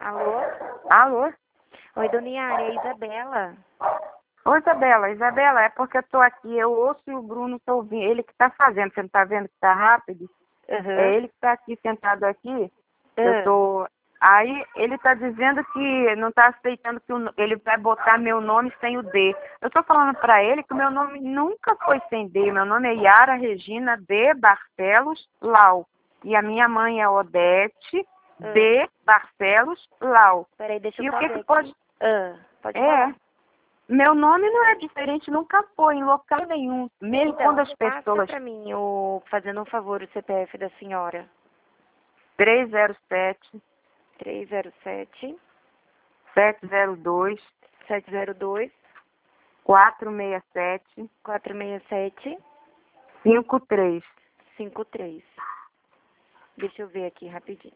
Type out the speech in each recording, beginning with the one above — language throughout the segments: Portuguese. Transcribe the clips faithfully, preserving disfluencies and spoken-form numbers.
Alô? Alô? Oi, dona Yara, é a Isabela. Oi, Isabela. Isabela, é porque eu tô aqui, eu ouço e o Bruno tá ouvindo. Ele que tá fazendo, você não tá vendo que tá rápido? Uhum. É ele que tá aqui sentado aqui. Ah. Eu tô... Aí ele tá dizendo que não tá aceitando que o- ele vai botar meu nome sem o D. Eu tô falando pra ele que o meu nome nunca foi sem D. Meu nome é Yara Regina D. Barcelos Lau. E a minha mãe é Odete Ah. D. Barcelos Lau. Peraí, deixa eu E o só que ver que aqui. pode... Ah, pode É, falar. meu nome não é diferente, nunca foi em local nenhum. Mesmo Então, quando as passa pessoas... pra mim, o, fazendo um favor, o C P F da senhora. três zero sete, três zero sete, sete zero dois, sete zero dois, quatro seis sete, quatro seis sete, cinco três. cinco três. Deixa eu ver aqui rapidinho.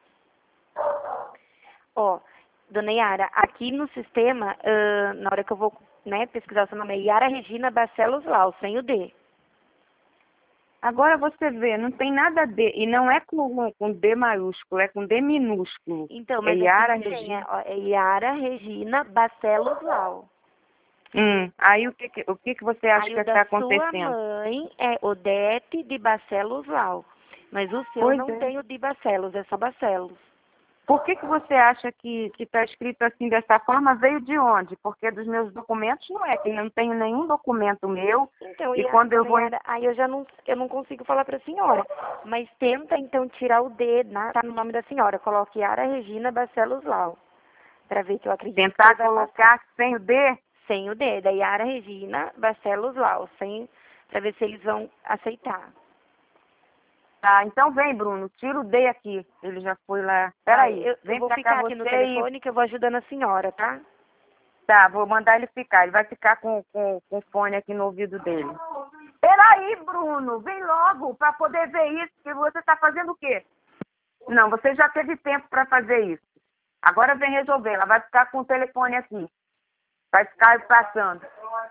Ó, dona Yara, aqui no sistema, ah, na hora que eu vou, né, pesquisar o seu nome, é Yara Regina Barcelos Lau, sem o D. Agora você vê, não tem nada a D, e não é com, com D maiúsculo, é com D minúsculo. Então, É mas Yara aqui tem, Regina. é, ó, é Yara Regina Barcelos Lau. Hum, aí o que, que- o que, que você acha Aí que o está da sua acontecendo? mãe é Odete de Barcelos Lau. Mas o seu Pois não é. tem o de Barcelos, é só Barcelos. Por que, que você acha que está escrito assim dessa forma? Veio de onde? Porque dos meus documentos não é, que eu não tenho nenhum documento meu. Então, E e a quando eu dona vou... em- Yara, aí eu já não, eu não consigo falar para a senhora. Mas tenta, então, tirar o D na, tá no nome da senhora. Coloque Yara Regina Barcelos Lau. Para ver que eu acredito que Tentar ele vai colocar passar. sem o D? Sem o D, da Yara Regina Barcelos Lau. Sem, para ver se eles vão aceitar. Tá, então vem, Bruno, tira o D aqui. Ele já foi lá. Tá, Peraí, eu, eu vem vou pra cá ficar aqui você no e... telefone que eu vou ajudando a senhora, tá? Tá, vou mandar ele ficar. Ele vai ficar com, com, com o fone aqui no ouvido dele. Peraí, Bruno, vem logo pra poder ver isso. Que você tá fazendo o quê? Não, você já teve tempo pra fazer isso. Agora vem resolver. Ela vai ficar com o telefone aqui. Vai ficar passando.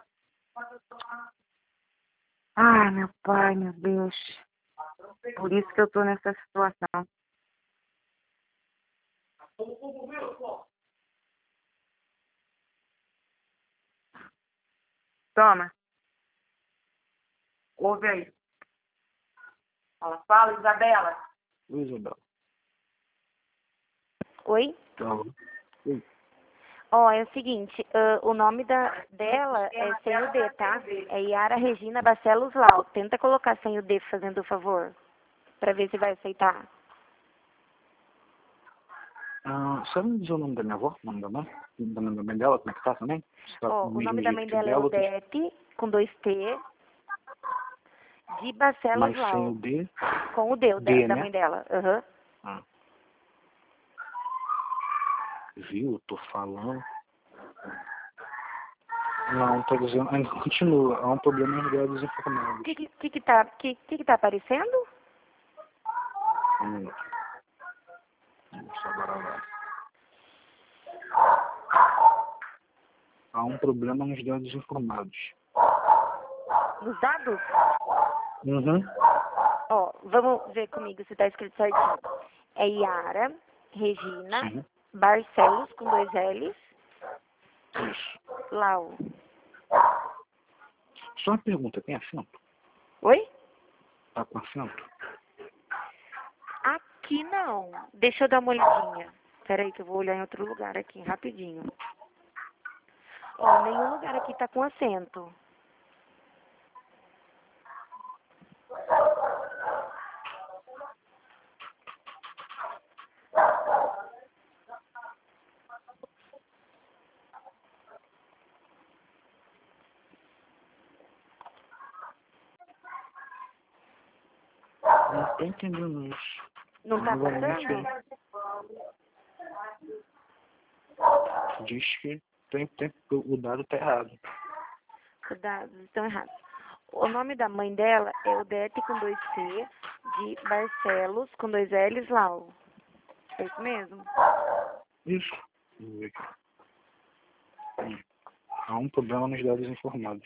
Ai, meu pai, meu Deus. Por isso que eu tô nessa situação. Toma. Ouve aí. Fala, fala, Isabela. Oi, Isabela. Oi? Tá. Oi. Ó, é o seguinte, ah, o nome da, dela é sem o D, tá? É Yara Regina Barcelos Lau. Tenta colocar sem o D, fazendo o favor. Pra ver se vai aceitar. Ah, sabe me dizer o nome da minha avó? O nome da mãe? O nome da mãe dela, como é que tá também? Se tá Ó, com o o mesmo nome da jeito mãe que o dela é dela, outras- Odete, com dois T, de Barcelos mas sem o Lau. D, Com o D, o da, D, da né? mãe dela. Aham. Ah. Viu? Eu tô falando. Não, tô dizendo. Ainda continua. Há um problema nos dados O informados. que que, que que tá, que, que que tá aparecendo? Um minuto. Deixa eu agora lá. Há um problema nos dados informados. Nos dados? Uhum. Ó, vamos ver comigo se tá escrito certinho. É Yara Regina Sim. Barcelos, com dois L's, Isso. Lau. Só uma pergunta, tem acento? Oi? Tá com acento? Aqui não. Deixa eu dar uma olhadinha. Peraí que eu vou olhar em outro lugar aqui, rapidinho. Ó, nenhum lugar aqui tá com acento. Não tô entendendo isso. Não tá Novamente, passando? diz que tem, tem, o dado tá errado. Os dados estão errados. O nome da mãe dela é Odete com dois C, de Barcelos com dois L's, Lau. É isso mesmo? Isso. Vamos ver aqui. Hum. Há um problema nos dados informados.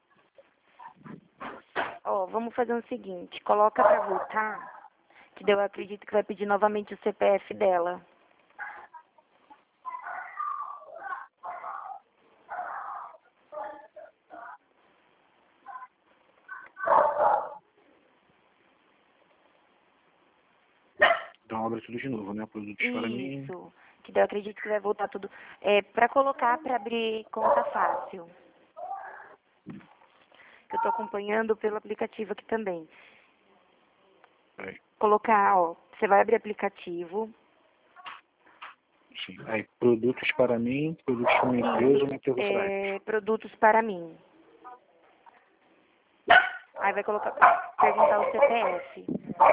Ó, vamos fazer o seguinte, coloca pra voltar, que daí eu acredito que vai pedir novamente o C P F dela. obra tudo de novo, né? Produtos para mim. Isso. Que daí eu acredito que vai voltar tudo. É, para colocar, para abrir conta fácil. Que eu tô acompanhando pelo aplicativo aqui também. Aí, Colocar, ó, você vai abrir aplicativo. sim. Aí, produtos para mim, produtos para minha empresa, minha empresa É, produtos para mim. Aí vai colocar, perguntar o C P F.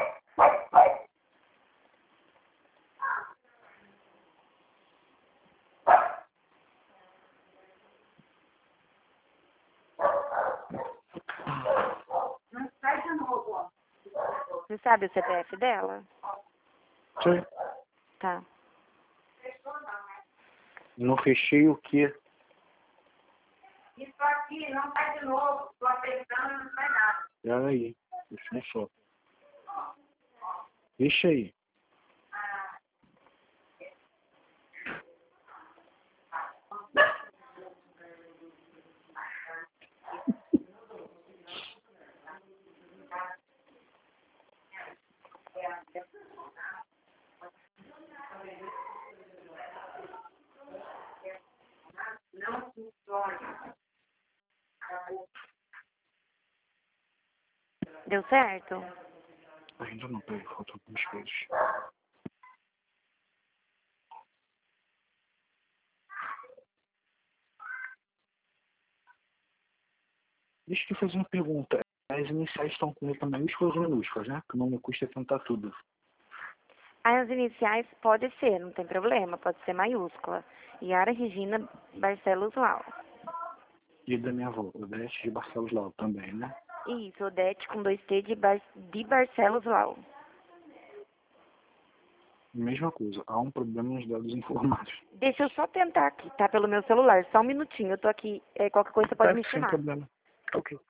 Não sai de novo, ó. Você sabe o C P F dela? Sim. Tá. Não fechei o quê? Isso aqui não sai de novo. Tô apertando, não sai nada. Pera aí. Isso não só. Deixa aí. Não funciona. Deu certo? Ainda não, peraí, faltam algumas coisas. Deixa eu te fazer uma pergunta. As iniciais estão com letra maiúsculas ou minúsculas, né? Que não me custa tentar tudo. As iniciais pode ser, não tem problema, pode ser maiúscula. Yara Regina Barcelos Lau. E da minha avó, Odete de Barcelos Lau também, né? Isso, Odete com dois T de, Bar de Barcelos Lau. Mesma coisa, há um problema nos dados informados. Deixa eu só tentar aqui, tá? Pelo meu celular, só um minutinho. Eu tô aqui, é, qualquer coisa você pode Tá, me sem chamar. problema. Ok.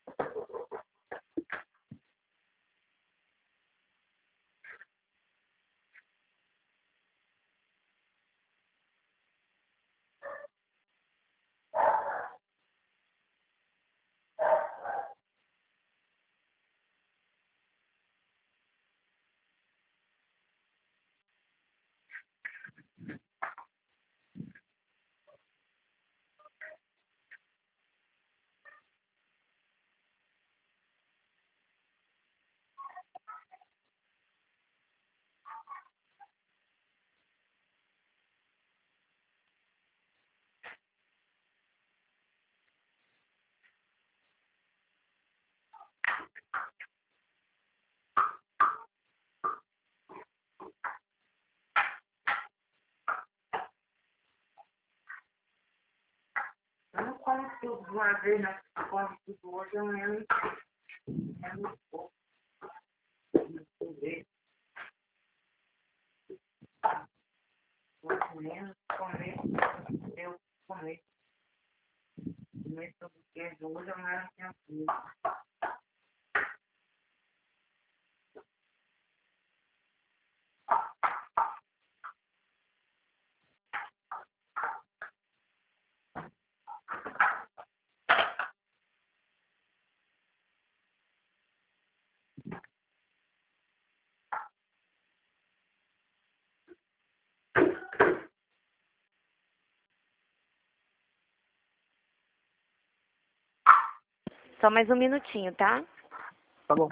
Eu não como tudo de uma vez, não. Eu como tudo hoje, amanhã não sei. É muito pouco. Não sei. Hoje mesmo, comer, eu comer. Comer todo o queijo hoje, amanhã não tenho tudo. Só mais um minutinho, tá? Tá bom.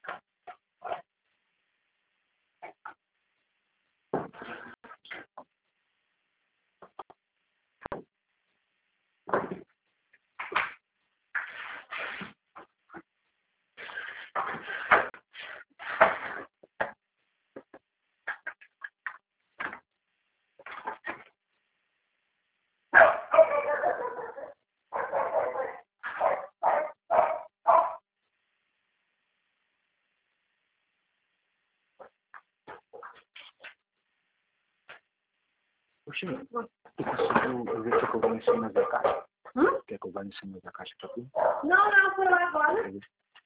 Poxa, tu conseguiu ver se eu vou em cima da caixa? Hum? Quer que eu vá em cima da caixa pra tu? Não, não, foi lá agora. Beleza.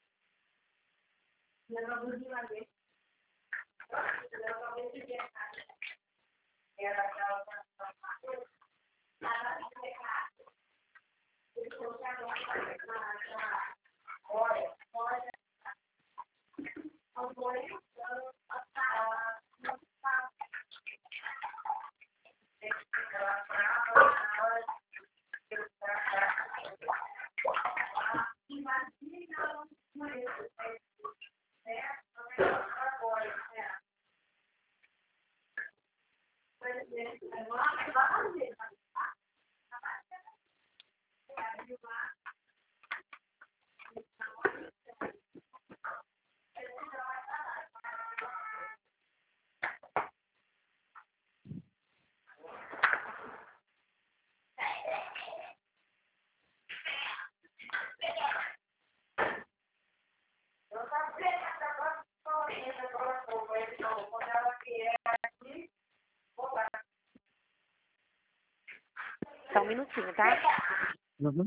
Eu não vou de uma vez. Eu só vejo que é caixa. Era aquela coisa. Nada de pegar. Eu vou chegar lá. Olha, olha. Olha, olha. Só um minutinho, tá? Uhum.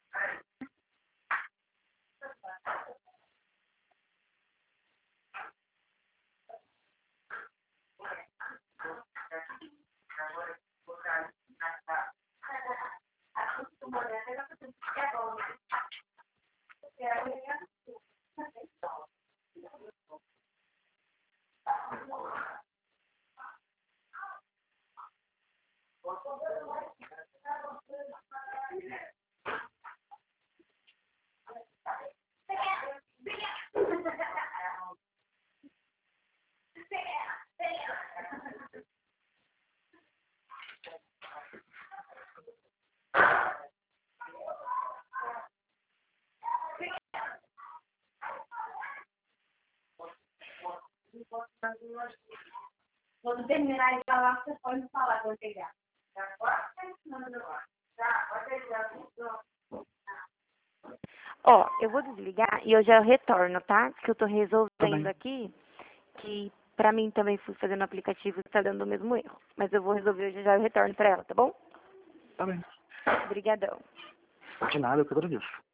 Quando terminar de falar, você pode falar quando chegar. Ó, eu vou desligar e eu já retorno, tá? Que eu tô Tá resolvendo bem. aqui, que pra mim também fui fazendo o aplicativo e tá dando o mesmo erro. Mas eu vou resolver hoje e já retorno pra ela, tá bom? Tá bem. Obrigadão. De nada, eu que agradeço.